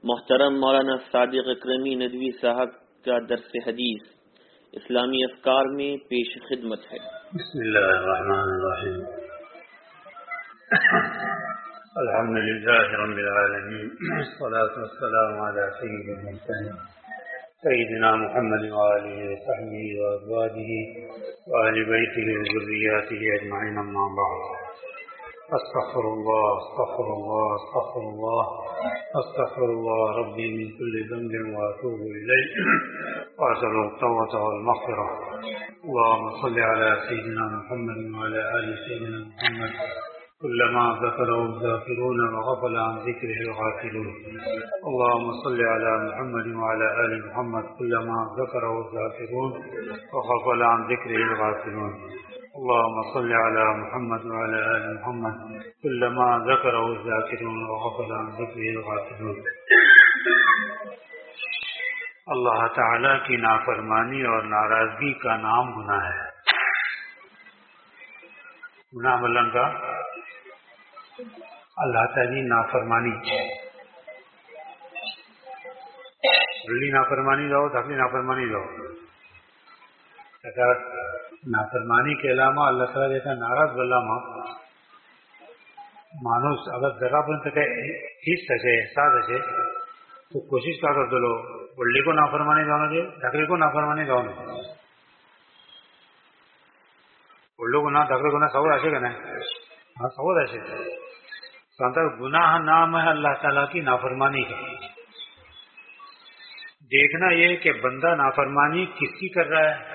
محترم مولانا صادق اکرمی ندوی صاحب کا درس حدیث اسلامی افکار میں پیش خدمت ہے۔ بسم اللہ الرحمن الرحیم، الحمد للہ رب العالمین، والصلاة والسلام علی سید المرسلین سیدنا محمد وآلہ وصحبہ وازواجہ وآل بیتہ وذریاتہ اجمعین، اما بعد۔ استغفر اللہ استغفر اللہ استغفر اللہ استغفر اللہ ربی من کل ذنب واتوب الیہ واسأل التوبة والمغفرة۔ اللهم صل على سيدنا محمد وعلى آل سيدنا محمد كلما ذكره الذاكرون وغفل عن ذكره الغافلون۔ اللهم صل على محمد وعلى آل محمد كلما ذكره الذاكرون وغفل عن ذكره الغافلون۔ اللهم صل على محمد وعلى آل محمد كلما ذكره الذاكرون وغفل عن ذكره الغافلون۔ اللہ تعالی کی نافرمانی اور ناراضگی کا نام گناہ ہے۔ گناہ بلن کا اللہ تعالی نافرمانی بلی نافرمانی دو دھکلی نافرمانی دو نافرمانی کے علاوہ اللہ تعالیٰ جیسا ناراض بلامہ مانوس اگر ذرا پن تک حس ہے احساس ہے تو کوشش کا کر دو بلی کو نافرمانی دونوں دے دھکلی کو نافرمانی دونوں بلو کو نہ دھکلی کو نہ سور ایسے کہ نہیں ہاں سور ایسے گناہ نام ہے اللہ تعالیٰ کی نافرمانی کا۔ دیکھنا یہ کہ بندہ نافرمانی کس کی کر رہا ہے،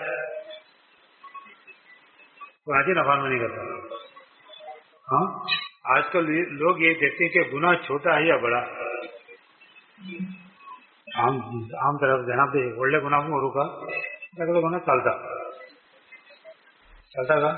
قرآن نافرمانی کرتا ہے۔ ہاں آج کل لوگ یہ دیکھتے ہیں کہ گناہ چھوٹا ہے یا بڑا، عام طرف جناب ಒಳ್ಳೆ ಗುಣ ರೂಪ ತಗದ ಗುಣ ಚಲ್ತಾ ಚಲ್ತಾಗ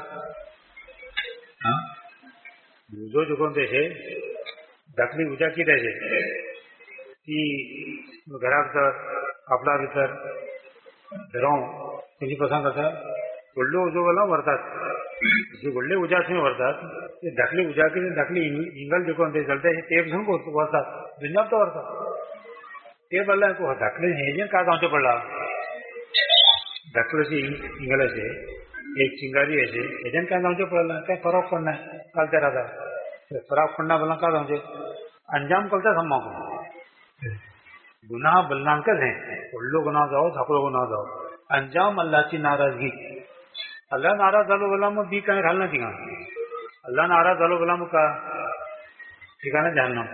जो जुकोनते છે ઢાકલી ઊંચા કીધે છે ઈ ઘરા ભીતર કપડા ભીતર ધરો તેની પસંદ હતા ಒಳ್ಳೆ जो वाला वर्तात जो ಒಳ್ಳೆ उजास में वर्तात ये ढाकली उजा के ढाकली इंगल जुकोनते चलते हैं टेप संग वर्तात दुनिया तो वर्तात ते बोलला को ढाकले हे का गांवचे पडला ढाकले इंगल से एक चिंगारी है हेजन का गांवचे पडला काय फरक पडना कालते राहता फरक पडना बोलना का गांवचे अंजाम कलता सम्मा को गुनाह बलनांकल है उल्लो गुनाह जाओ धाकलो गुनाह जाओ अंजाम अल्लाह की नाराजगी। अल्लाह नाराज झालो बोला मग बी काय घालना ठिकाण अल्लाह नाराज झालो बोला मग का ठिकाण जहन्नम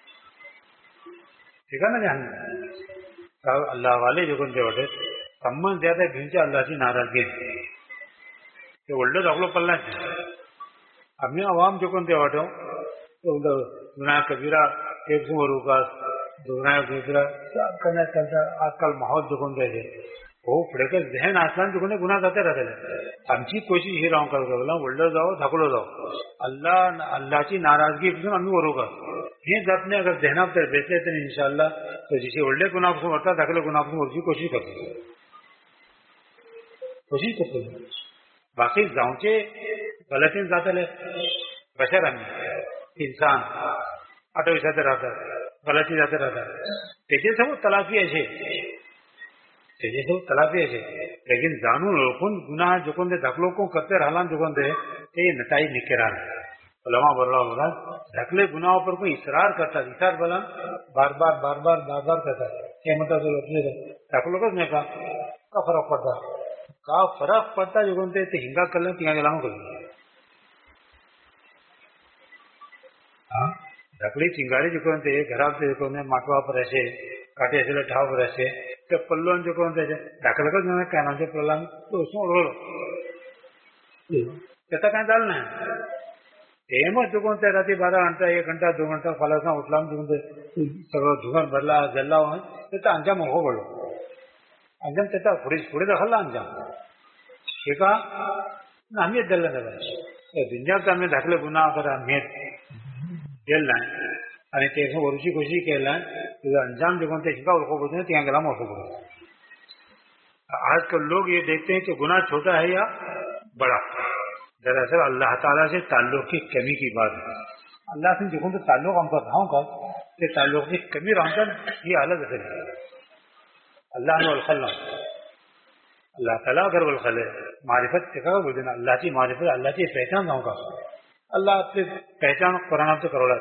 ठीक है ना ध्यान अल्लाह वाले जो कोणते वाटे संबंध ज्यादा घेऊनच्या अल्लाहची नाराजगी ते ಒಳ್ಳೆ दाखलो पडला आम्ही आवाम जो कोणते वाटो तो गुनाह कबीरा एक समोर उकास गुनाह दूसरा करण्यात त्यांचा आजकाल माहौल जो कोणते आहे हो पुढे का जहन असला जो कोणते गुन्हा जाते राहते आमची कोशिश ही राहून करतो ಒಳ್ಳೆ जाओ धाकलो जाओ अल्लाहची नाराजगी पासून आम्ही वरू का हे जात नाही अगर जहनात बेचले तर इंशाल्लाह तो जिसे ಒಳ್ಳೆ गुनाह पासून वरता धाकले गुनाह पासून वरची कोशिश करतो बाकी जाऊचे गलतीन जातले बशर आम्ही इंसान आठवी जाते राहतात गलती जाते राहतात त्याचे सब तलाफी असे लेकिन जानून ओळखून गुन्हा जो कोणते दाखलो को करते राहला जो कोणते ते नटाई निके राहणार उलमा बोला ढकले गुनाहों पर कोई इसरार करता इसार बोला बार बार करता क्या मतलब ढकलो कस नहीं का फरक पड़ता जो कोणते ते हिंगा कलर तिंगा गेला मग ढकली चिंगारी जो कोणते घरात जो कोणते माटवा पर असे काटे असेल ठाव पर असे ते पल्लो जो कोणते ढकल कस नाही काय नाचे पल्ला तो उसमें ओळखलो त्याचा काय झालं नाही एमच जो कोणते रात्री 12 घंटा 1 घंटा 2 घंटा फलासा उठला म्हणजे सगळं धुगण भरला जल्ला त्याचा अंजाम हो पडलो अंजाम त्याचा पुढे दाखवला अंजाम हे का आम्ही दिलं नाही दुनियात आम्ही दाखले गुन्हा करा आम्ही दिलं नाही आणि ते वरची कोशिश केला तुझा अंजाम जो कोणते शिका ओळखो बोलतो त्या गेला मोठो बोलतो। आजकल लोग ये देखते हैं कि गुनाह छोटा है या बड़ा, दरअसल अल्लाह ताला से ताल्लुक की कमी की बात है। अल्लाह से जो ताल्लुक हम कर रहा हूँ سے تعلق کی کمی رہن یہ الگ ہے. اللہ نے والخل اللہ تعالیٰ اگر والخل ہے معرفت کا بول دینا اللہ کی معرفت اللہ کی پہچان گاؤں کا اللہ آپ کی پہچان قرآن آپ سے کروڑا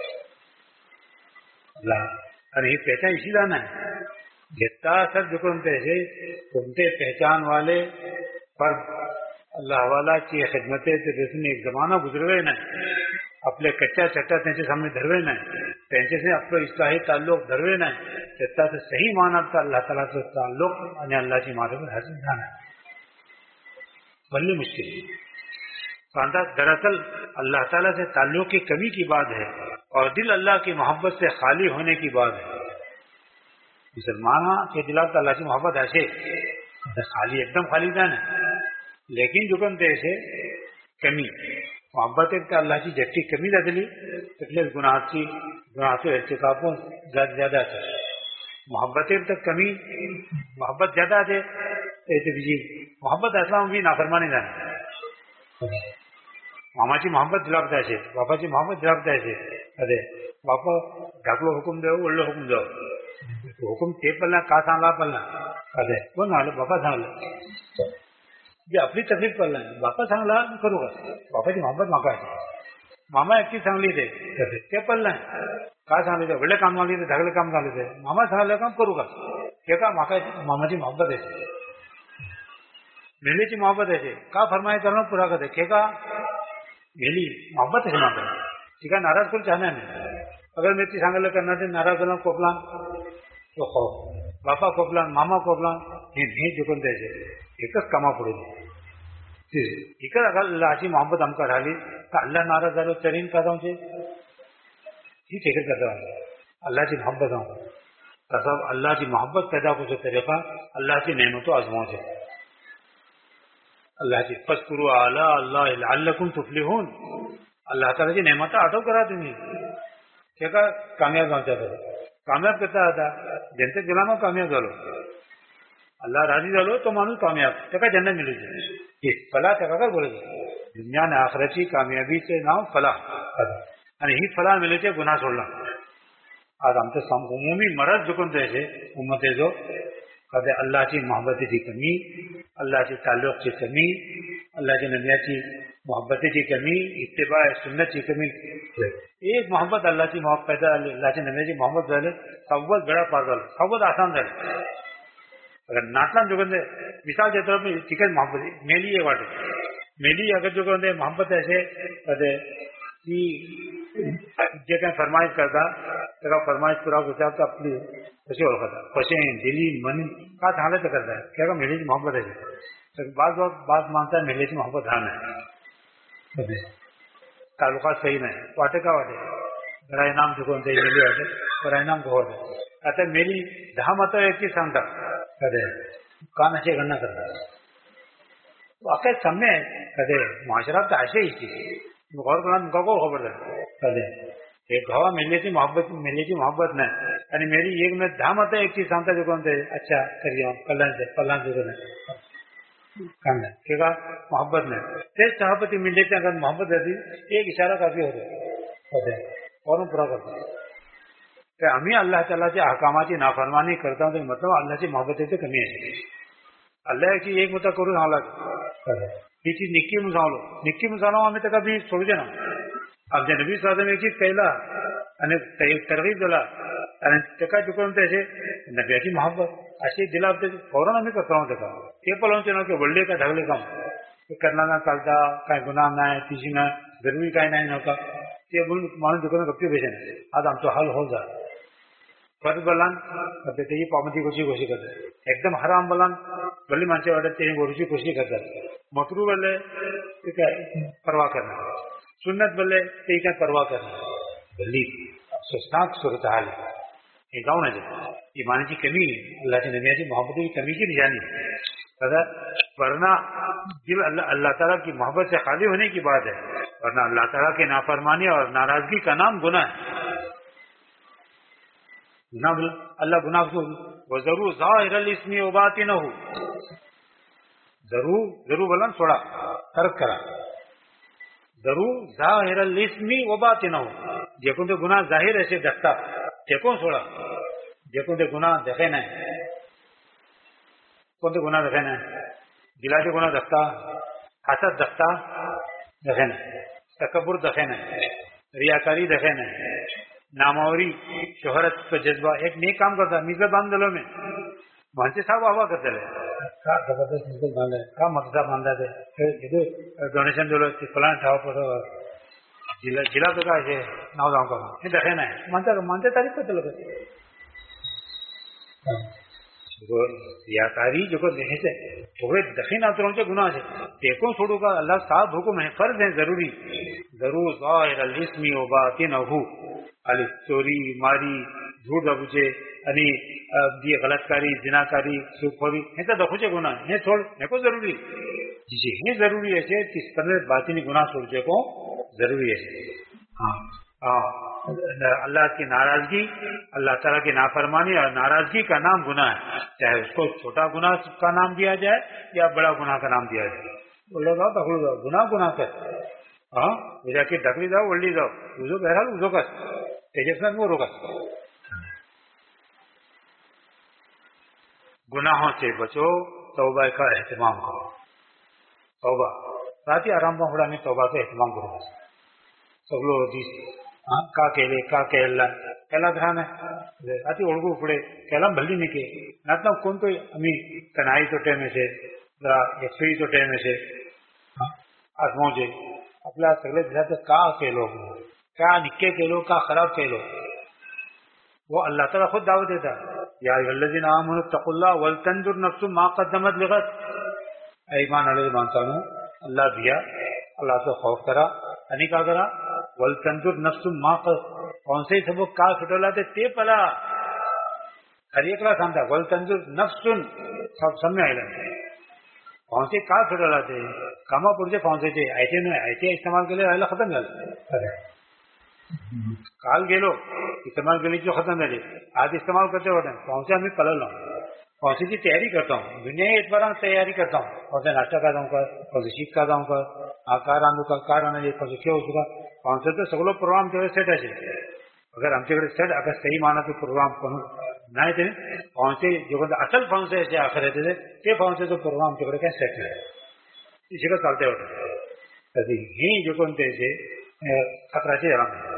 اللہ اور یہ پہچان اسی لانا ہے جتنا سب جو تمتے پہچان والے پر اللہ والا کی خدمتیں ایک زمانہ گزروے نا اپنے کچا چٹا تینچے سامنے دھروے نا تینچے سے اپنے اصلاحی تعلق دھروے نا جتنا سے صحیح معنی تھا اللہ تعالیٰ سے تعلق یعنی اللہ کی معرفت حاصل جانا ہے بلی مشکل دراصل اللہ تعالیٰ سے تعلق کی کمی کی بات ہے اور دل اللہ کی محبت سے خالی ہونے کی بات ہے. مسلمان کے دل اللہ کی محبت ایسے خالی ایک دم خالی تھا نا لیکن جو کم تھے ایسے کمی محبت ایک اللہ کی جٹی کمی نہ دلی پچھلے گناہ سے ارتکاب کو زیادہ تھا محبت ایک تک کمی محبت زیادہ تھے محبت ایسا بھی نافرمانی جانا ماما کی محبت دلاپتا ہے باپا کی محبت دلاپتا ہے ارے باپا ڈھاکلو حکم دو اولو حکم دو حکم تے پلنا کا سانلا پلنا ارے وہ نہ باپا سانگلا یہ اپنی تکلیف پلنا باپا سانگلا کروں گا باپا کی محبت ماں کا ہے ماما ایک چیز سانگلی تھے تے پلنا کا سانگلی تھے بڑے کام سانگلی تھے ڈھاکلے کام سانگلی تھے ماما سانگلا کام کروں گا کیا کہا ماما کی محبت ہے میلی کی محبت ہے کا فرمائے کرنا پورا کرتے کیا کہا میلی محبت ہے ماں ٹھیک ہے ناراض کر چاہنا ہے اگر میری سانگل کرنا تھے ناراض کرنا کوپلان تو خوف باپا کوپلان ماما کوپلان نہیں جکن دے ایک کما پڑے گی ٹھیک ہے اگر اللہ کی محبت ہم کا ڈالی تو اللہ ناراض ڈالو ترین کرتا ہوں ٹھیک ہے کرتا ہوں اللہ کی محبت ہوں سب اللہ کی محبت پیدا کر سکتے طریقہ اللہ کی نعمتوں آزماؤں سے اللہ کی فذکروا آلاء اللہ لعلکم تفلحون اللہ تعالیٰ کی نعمت آٹو کرا دیں گے کیا کہا کامیاب بن جاتا ہے کامیاب کرتا تھا جن سے گلاما کامیاب ڈالو اللہ راضی ڈالو تو مانو کامیاب کیا جنت ملے گی یہ فلاح کیا کر بولے گا دنیا نے آخرتی کامیابی سے نام فلاح یعنی ہی فلاح ملے تھے گناہ چھوڑنا آج ہم تو عمومی مرض جکن تھے امت جو کہتے اللہ کی محبت کی کمی اللہ کے تعلق کی کمی اللہ کے نبی کی محبت کی کمی اتباع سنت کی کمی ایک محبت اللہ کی محبت پیدا اللہ کے نبی کی محبت ڈالے سب بڑا پاگل سب آسان ڈالے اگر ناٹنا جو کہتے مثال کے طور پہ ٹکٹ محبت میلی ہے واٹے میلی اگر جو کہتے محبت ایسے کہتے کہ فرمائش کرتا فرمائش پورا ہوتا تو اپنی خوشی ہو کرتا خوشی دلی من کا حالت کرتا ہے کیا میلے کی محبت ہے بعض وقت بات مانتا ہے میلے کی محبت آنا ہے تعلقات صحیح نہیں واٹے کا واٹے بڑا انعام جو کون میلی واٹے بڑا انعام کو ہوتا کہتے میری دہا مت ایک چیز سانگتا کہتے کان اچھے گننا کرتا واقع سامنے کہتے معاشرات تو ایسے ہی چیز غور کرنا کو خبر ہے ایک گوا میلے کی محبت نہ یعنی میری ایک میں دھام آتا ہے ایک چیز سامتا جو کون تھے اچھا کریے کلن سے پلان جو کہا محبت نے تیز صحابتی ملے کے اگر محبت رہتی ایک اشارہ کافی ہوتا اور پورا کرتا کہ ہم ہی اللہ تعالیٰ کے احکامات کی نافرمانی کرتا ہوں تو مطلب اللہ کی محبت سے کمی ہے اللہ کی ایک متا کرو حالت یہ چیز نکی مسالو نکی مسالوں ہمیں تک ابھی چھوڑ دینا اب جو نبی صلی اللہ علیہ وسلم پہلا ترغیب دلا ٹکا چکن ایسے نبی کی محبت ایسے دلا فوراً ہمیں کرتا ہوں دیکھا یہ پلوں چنو کہ بلڈے کا ڈھگلے کام کرنا نہ چلتا کہیں گناہ نہ ہے کسی نہ ضروری کہیں نہیں ہوتا یہ مانو دکان کب کیوں بھیجے آج ہم تو حل ہو جائے فرض بلان کرتے یہ پابندی کو کوشش کرتے ایک دم حرام بلان بلی مانچے واٹے تیری گوشی کوشش کرتا مکرو بلے پرواہ کرنا سنت بلے ٹھیک ہے پرواہ کرنا بلی افسوسناک صورتحال ہے یہ گاؤں نہ جائے ایمان کی کمی اللہ کے نبی کی محبت کی کمی کی نشانی ورنہ دل اللہ تعالیٰ کی محبت سے خالی ہونے کی بات ہے ورنہ اللہ تعالیٰ کی نافرمانی اور ناراضگی کا نام گناہ ہے اللہ گناہ کو وہ ضرور ظاہر الاسم و باطنہ ضرور بلن چھوڑا ترک کرا ضرور ظاہر الاسم و باطنہ جیکن تو گناہ ظاہر ایسے دستا टेको सोडा देखो ते गुन्हा देखे नाही कोणते गुन्हा देखे नाही दिलाचे गुन्हा दखता हातात दखता देखे नाही तकब्बुर देखे नहीं रियाकारी देखे नहीं नामावरी शोहरत का जज्बा एक नेक काम करता मिजर बांध दिलो में म्हणते साहब हवा करते का जबरदस्त मिजर बांधे का मकदा बांधा थे ಇದು डोनेशन दिलो फलाण ठाव पडो जिला तो काय છે नाव जाऊ का हे देखे नाही म्हणते तारीफ करते लोक रियाकारी जो देखे से थोड़े दखीन आतरों के गुनाह है टेको छोड़ो का अल्लाह साहब हुक्म है फर्ज है जरूरी जरूर ज़ाहिर अल-इस्मी व बातिनहु अली चोरी मारी झूठ बबूचे आणि ये गलतकारी जिनाकारी सुखोरी हे तर दखोचे गुनाह हे छोड़ हे को जरूरी जी हे जरूरी है कि किस तरह बातिनी गुनाह छोड़ने को जरूरी है हाँ अल्लाह की नाराजगी अल्लाह ताला की नाफरमानी और नाराजगी का नाम गुनाह है चाहे उसको छोटा गुनाह का नाम दिया जाए या बड़ा गुनाह का नाम दिया जाए बोले जाओ ढकलू जाओ गुनाह कर हाँ जाके ढकली जाओ ओढली जाओ उजो बहरहाल उजो कर तेजस्वी वो रोका गुनाहों से बचो तौबा का एहतमाम करो तौबा साथ ही आराम पड़ा में तौबा का एहतमाम करो सब लोग का केले का केला केला ध्यान है अति ओळखू पुढे केला भल्ली निके नातना कोणतोय आम्ही कनाई तो टेम से एकसुई तो टेम से आजमोजे आपल्या सगळे दिसात का केलो का निक्के केलो का खराब केलो वो अल्लाह ताला खुद दावत देता या अय्युहल्लज़ीना आमनू तक़ुल्लाह वल तंजुर नफ्सु मा क़द्दमत लिग़द ईमान वाले मानसानो अल्लाह दिया अल्लाह से खौफ करा आणि का करा वल तंजुर नफ्सु मा कौन से सब का छुटला ते पला हर एकला सांगता वल तंजुर नफ्सुन सब समय आयला कौन से का छुटला ते कामा पुढचे कौन से ते ऐसे नाही ऐसे इस्तेमाल केले राहिला खतम झालं काल गेलो इस्तेमाल केली जो खत्म झाली आज इस्तेमाल करते होते कौन से आम्ही कळलो कौन सी तैयारी करता हूँ दुनिया एक बार तैयारी करता हूँ कौन से नाश्ता का जाऊँगा कौन से शीख का जाऊँगा कार आणू का कार आणायचे कौन से खेळ होता कौन से तो सगळं प्रोग्राम तेवढे सेट असेल अगर आमच्याकडे सेट अगर सही मानाचं प्रोग्राम करून नाही ते कौन से जो असल फाउन से असे आखर येते ते फाउन से तो प्रोग्राम आमच्याकडे काय सेट नाही इकडे चालते होते कधी हे जे कोणते खतराचे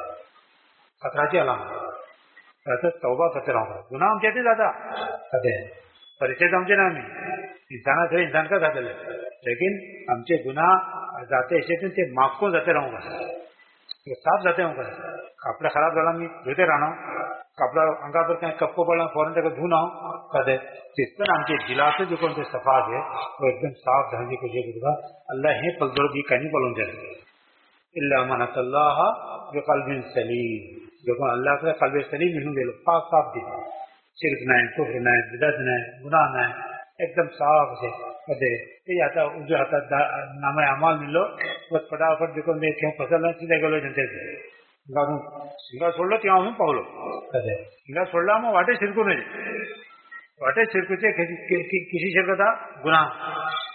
अलाम तौबा करते राहूंगा गुन्हा आमच्या ते जाता कधे परिचय आमचे ना आम्ही इंसान का जाते लेकिन आमचे गुन्हा जाते असे ते माफ को जाते राहूंगा साफ जाते होगा कपड़ा खराब झाला मी धुते राहणार कपड़ा अंगावर काही कप्पो पडला फौरन त्याला धुना कदे तिथं आमचे दिलासे जो कोणते सफा है वो एकदम साफ धांजी को जे गुदा अल्लाह हे पलदर भी कहीं पलून जाए इल्ला मन अल्लाह बिक़ल्बिन सलीम जो को अल्लाह के कल्ब सलीम मिलूं गेलो पाक साफ दी शिरक नाही कुफ्र नाही बिदअत नाही गुनाह नाही एकदम साफ है कदे ते आता उजो हातात नामे अमाल मिलो बस फटाफट जो कोण क्यों फसल सीधे गेलो जनते गाडून शिंगा सोडलं तेव्हा आम्ही पावलो कदे शिंगा सोडला मग वाटे शिरकू नये वाटे शिरकूचे किसी शिरकता गुनाह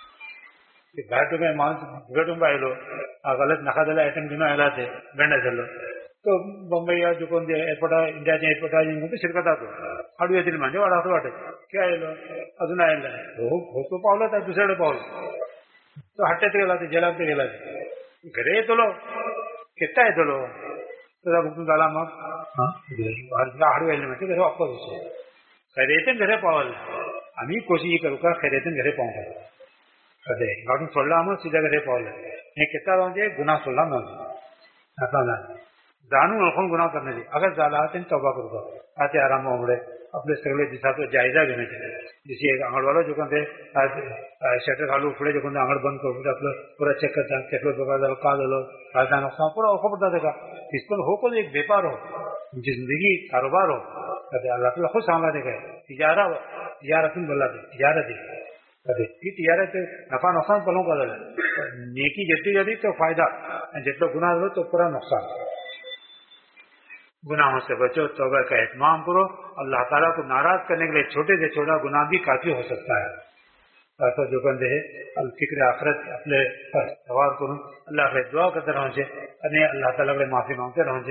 बाहेर तुम्ही माणूस बिघडून पाहिलो गलत नखा दिला आयटम घेऊन आला ते बेंडा झालं तो बंबई जो कोण एअरपोर्ट इंडियाच्या एअरपोर्ट शिरकत होतो हाडू येतील म्हणजे वाढा असं वाटत काय आलो अजून आयला हो तो पावला तर दुसऱ्याकडे पावलो तो हट्ट्यात गेला ते जेलात गेला घरे येतलो कित्ता येतलो त्याचा बुकून झाला मग हाडू यायला म्हणजे घरी वापस खरेतून घरे पावलं आम्ही कोशिश करू का खरेतून घरे पाहू कदे गाडून सोडला मग सीधा घरे पावलं हे कित्ता म्हणजे गुन्हा सोडला नव्हता आता जाणून ओळखून गुन्हा करण्याची अगर झाला त्यांनी तौबा करू आते आरामामुळे आपले सगळे दिसाचो जायजा घेण्याचे जशी एक आंगडवालो जो कोण ते शटर घालू पुढे जो कोण आंगड बंद करू आपलं पुरा चेक करता केटलो प्रकार झालं का झालं काय जाणं पुरा ओळखू पडतात का इसको हो कोण एक व्यापार हो जिंदगी कारोबार हो कदे आपल्याला खूप सांगा ते काय तिजारतून बोलला ते तिजारत कदे ती तिजारत नफा नुकसान पलू का झालं नेकी जेटली झाली तो फायदा आणि जेटलो गुन्हा झालो तो पूरा नुकसान गुनाहों से बचो तौबा का एहतमाम करो अल्लाह ताला को नाराज करने के लिए छोटे से छोटा गुनाह भी काफी हो सकता है ऐसा जो बंदे है फिक्र आखिरत अपने सवार करूँ अल्लाह के दुआ करते रहो अने अल्लाह ताला के माफी मांगते रहो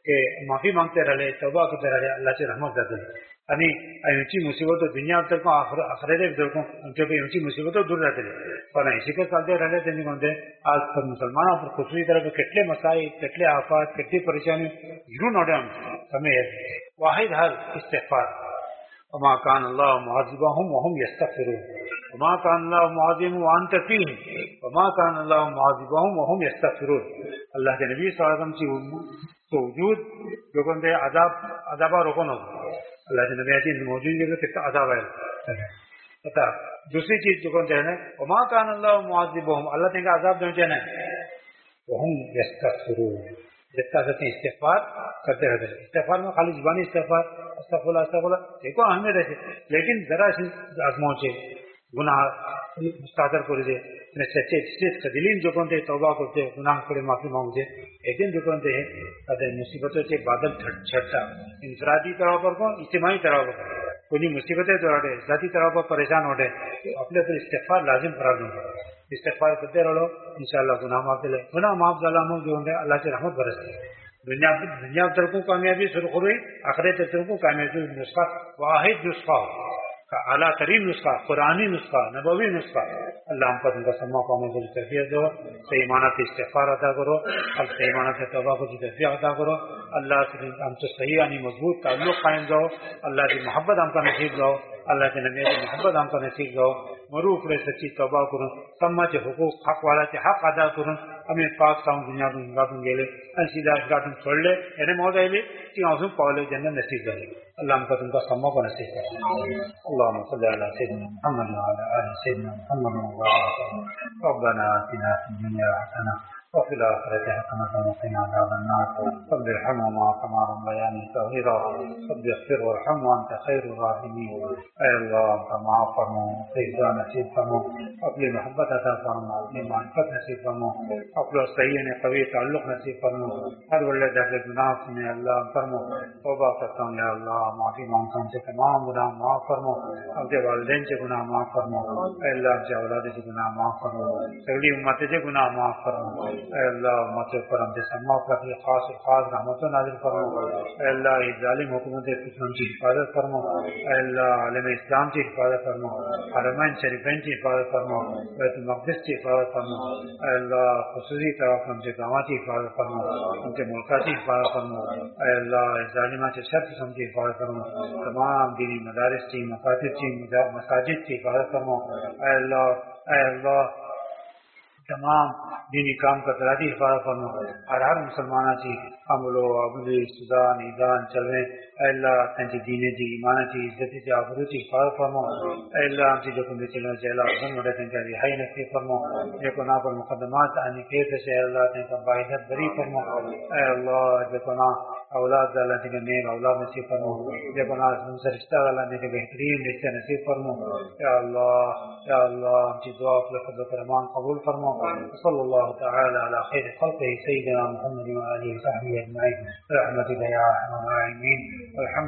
کہ معافی مانگتے رہے توبہ کرتے رہے اللہ سے رحمت کرتے یعنی اونچی مصیبتوں دنیا ابتر کو آخرت ابتر کو ان کے اونچی مصیبتوں دور رہتے اور اسی کو چلتے رہے تھے نہیں آج مسلمانوں پر خصوصی طرح کے کتنے مسائل کتنے آفات کتنی پریشانی ضرور نوڑے ہمیں واحد حل استغفار وما كان الله معذبهم وهم يستغفرون وما كان الله معذبهم وانت فيهم وما كان الله معذبهم وهم يستغفرون اللہ کے نبی صلی اللہ علیہ وسلم کی وجود جو کہتے ہیں عذاب روکن ہوگا اللہ کے نبی کی موجودگی میں کتنا عذاب ہے پتا دوسری چیز جو کہتے ہیں وما كان الله معذبهم اللہ تعالی عذاب دینے چاہیے وهم يستغفرون جتنا کرتے ہیں استغفار کرتے رہتے ہیں استغفار میں خالی زبانی استغفار استغفر اللہ دیکھو اہمیت ہے لیکن ذرا سی آزماؤ سے گناہ مستحضر کر دے سچے دلیم جو کہتے توبہ کرتے گناہ کرے معافی مانگتے ایک دن جو کہتے ہیں مصیبتوں سے بادل چھٹتا انفرادی طرح پر کو اجتماعی طرح پر کوئی مصیبتیں دوڑے ذاتی طرح پر پریشان ہو رہے اپنے پر استغفار لازم قرار دوں استغفار کرتے رہو انشاءاللہ گناہ معاف دے گناہ معاف ظلم جو ہوں اللہ سے رحمت برستے دنیا تر کو کامیابی شروع ہوئی آخرت تر کو کامیابی نسخہ واحد نسخہ کا اعلیٰ ترین نسخہ قرآنی نسخہ نبوی نسخہ اللہ ہم پر ان کا سما پانے کو تربیت دو صحیح معنی سے استغفار عطا کرو اب صحیح معنی سے توبہ کو تربیت عطا کرو اللہ سے ہم سے صحیح یعنی مضبوط تعلق قائم دو اللہ کی محبت ہم کا نصیب دو اللہ کے نبی کی محبت ہم کا نصیب دو مروف رہے سچی توبہ کروں سما کے حقوق حق والا کے حق ادا کروں ہمیں پاک ساؤں دنیا کو گاٹوں گے سیدھا گاٹوں چھوڑ لے یعنی موت آئے کہ آنسوں پاولے جنت نصیب کرے اللہ ہم کا تم کا سما کو نصیب کرے اللهم صل على سيدنا محمد وعلى آل سيدنا محمد ربنا آتنا في الدنيا حسنة وفي الآخرة حسنة وقنا عذاب النار رب ارحمهما كما ربياني صغيرا رب اغفر وارحم وأنت خير الراحمين اے اللہ ہم کا معاف فرمو سجدہ نصیب فرمو اپنی محبت عطا فرمو اپنی معرفت نصیب فرمو اپنا صحیح نے قوی تعلق نصیب فرمو ہر بڑے دہل گناہ میں اللہ فرمو توبہ کرتا ہوں یا اللہ معافی مانگتا ہوں سے تمام گناہ معاف فرمو ہم سے والدین سے گناہ معاف فرمو اے اللہ ہم سے اولاد سے گناہ معاف فرمو سگلی امت سے گناہ معاف فرمو اے اللہ امت پر ہم سے سما اپنی خاص رحمت نازل فرمو اے اللہ ظالم حکومت اسلام کی حفاظت فرمو اے اللہ عالم اسلام کی حفاظت فرمو حرمین شریفین کی حفاظت فرمو بیت المقدس کی حفاظت فرمو اے اللہ خصوصی طرف ہم سے گاواں کی حفاظت فرمو ہم سے ملکہ کی حفاظت فرمو اے اللہ ظالمہ سے شر قسم کی حفاظت فرمو تمام دینی مدارس کی مکاتب کی مساجد کی حفاظت فرمو اے اللہ تمام دینی کام کا تراتی حفاظت فرمو ہر مسلمانہ کی حمل و عبدی سودان ایدان چلویں اے اللہ تنجی دینے جی ایمانہ جی عزتی جی آبرو جی حفاظت فرمو اے اللہ ہم سے جو کم چلو جیلا حسن وڈے تنجا رہائی نصیب فرمو جو کنا پر مقدمات آنی کیسے سے اے اللہ تنجا باعثت بری فرمو اے اللہ جو کنا اولاد اللہ تنجا نیک اولاد نصیب فرمو جو کنا سے رشتہ اللہ تنجا بہترین رشتہ نصیب فرمو یا اللہ ہم سے دعا اپنے فضل و کرمان قبول فرمو صلی اللہ تعالی علی خیر خلقه سیدنا محمد و آلہ و صحبہ اجمعین برحمتک یا ارحم الراحمین.